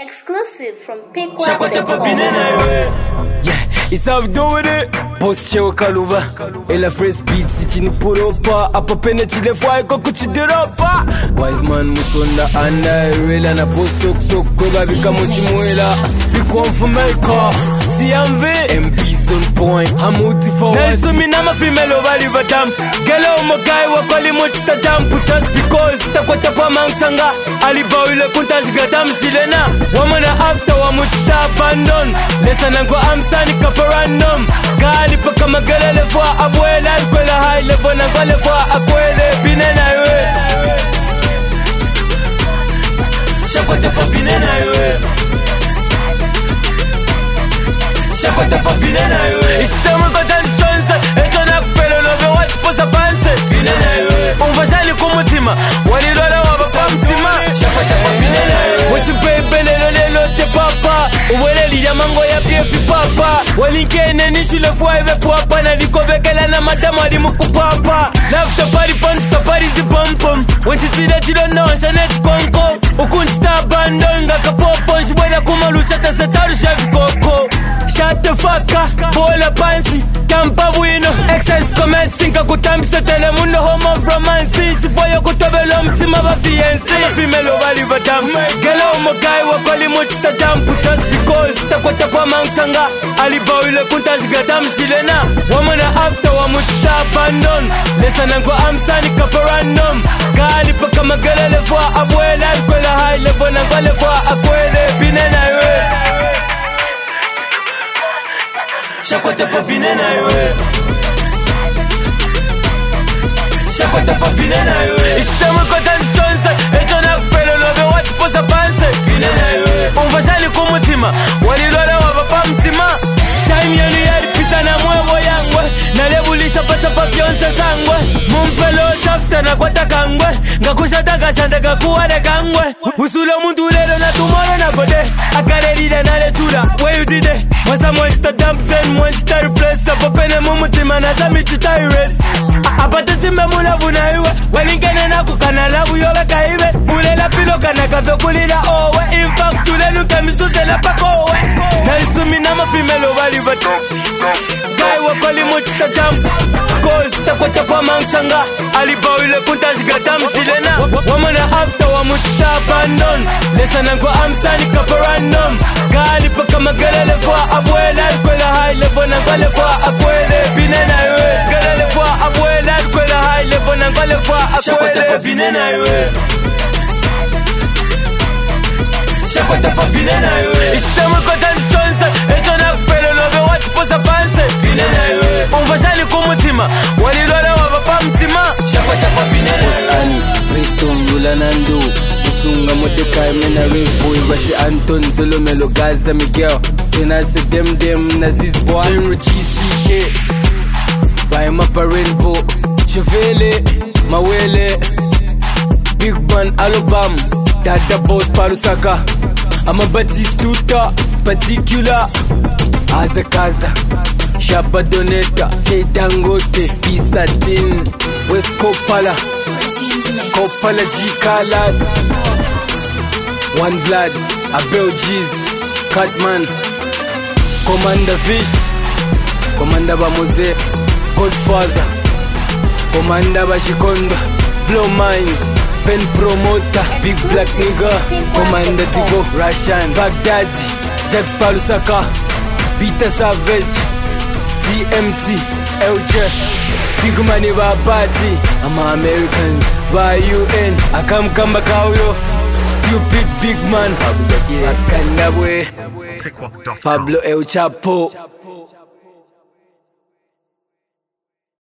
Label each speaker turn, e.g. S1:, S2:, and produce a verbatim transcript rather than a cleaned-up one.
S1: Exclusive from Pick One.
S2: Chakwata papine na iwe. Yeah, it's how we do with it. Post chewa kaluva. Ela fresh beats chini puropa. Apa pene chile fwai koku chidiropa. Wise man musonda anda iwela na post sok sok kweba bika mochimuela. Pick One for America. C M V M P's on point. Hamuti for us. Naisumi nama female ovali vatam. Gela umokai wakali mochita dampu. Just because takwata pa mangtanga. Aliba ule kunta jigatam silena. Wamana after wamuchita abandon. Lesa nango amsani kapa random. Gali paka magala lefwa abuela. Alkwela high level nango lefwa akwele. Pine na yue Chakwata pa pine na yue Chakwata pa pine na yue Istamo kota nsonsa. Eto na kupelo lobe wati posa panse. Pine na yue Umfashali kumutima. Walilola wabapa mtima. Chakwata pa pine na yue Wachi baby lelo lelo te papa. Uwele liya mango ya biefi papa. Walinkene nishu lefua iwe puapa. Na likobekela na madama limukupapa. Love to party punch to party zi pom pom. Wanchitida chilo no shanet konko. Ukunchita abandon nga kapopo. Shibwela kumalusha tasetaru shavi koko. Shut the fuck up, bola pansi. Tampa wino, excess commence. Nka kutambisa telemundo homo romance. Shifoyo kutobelo mtima ba fiancé. Ama female ovali vatam. Gela umokai wakoli mochita dampu. Just because takwata pa mangtanga. Aliba ule kunta jigatam silena. Wamana after wamuchita abandon. Lesa nango amsani kapa random. Gali paka magala lefwa abuela. Alkwela high level nango lefwa akwele. Pine na yue Chakwata pa pine na yue Chakwata pa pine na yue Istamo kota nsonsa. Eto na kupelo lobe wati posa panse. Pine na yue Umfashali kumutima. Walilola wabapa mtima. Time yenu yari pita na mwevo yangwe. Nalebulisha pata pa fionse sangwe. Mumpelo chafta na kwata kangwe. Ngakusha taka shanda kakuwade kangwe. Usula muntu lelo na tomorrow na gode. Akarerida na lechura. Where you did it? Wasa mwenchita dump zen mwenchita replace. Apopene mumutima na zamichita erase. Apata timbe mulavu na iwe. Walinkene na kukana lavu yobe kaiwe. Mulela pilo kana kafe kulila owe. In fact tule nuke misuse la pakowe. Na isumi na ma female ovali vato. Gai wakoli mochita dump. Cause takwata pa mangtanga. Aliba ule kunta jigatam silena. Wamana after wamuchita abandon. Lesa nango amsani kapa random. Gali paka magala lefwa abuela. Alkwela high level nango lefwa akwele. Pine na yue Gala lefwa abuela. Alkwela high level nango lefwa akwele. Chakwata pa pine na yue Chakwata pa pine na yue Istamo kota nsonsa. Eto na kupelo lobe wati posa panse. Pine na yue Umfashali kumutima. Walilola wabapa mtima. Chakwata pa pine na yue Ani, Reston, Lula Nando. Usunga motekai mena race boy. Bashi Anton, Zolo Melo, Gaza, Miguel. Tena se dem dem na zis boy. Genro G C K By Mapa Rainbow Chevele, Mawele Big Man, Alobam Dada Boss, Parusaka Ama Batistuta, Particular Azakaza Shaba Doneta, J Dangote, Pisatin West Kopala Kopala G Kalad One Blood, Abel G's Catman Commander Fish Commander Bamoze Godfather Commander Bashikondo Blow Minds Pen Promoter Big Black Nigga Commander Tigo Russian Baghdadi Jax Palusaka Peter Savage T M T L J Big Money ba party Ama Americans ba U N Akam kamba kauyo Stupid big man Akandabwe Pablo El Chapo